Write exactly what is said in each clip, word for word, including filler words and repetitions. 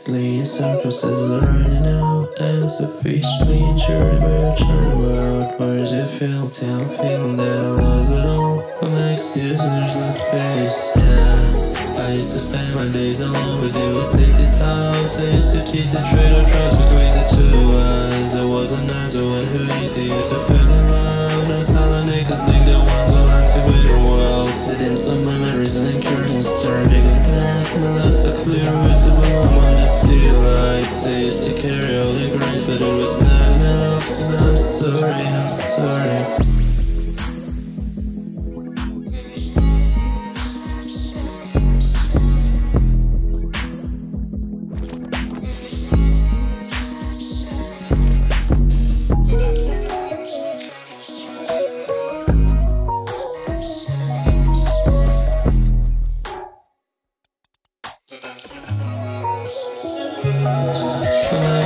endlessly in circles as they're running out. Dance officially injured, but turn about. Where does it feel? Till I'm feeling that I lost it all. For my excuse, there's no space, yeah. I used to spend my days alone, but it was sixty times. I used to tease the trade-off trust between the two eyes. It wasn't nice, it went who easier to feel in love. Now silent niggas think they want to anticipate the world. Sit in some memories and curtains turning black. And the last are clear, visible, I'm on the city lights. I used to carry all the grace, but it was not enough. So I'm sorry, I'm sorry.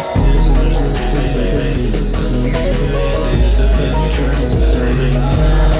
There's no space, it's so easy to feel the curtains turning.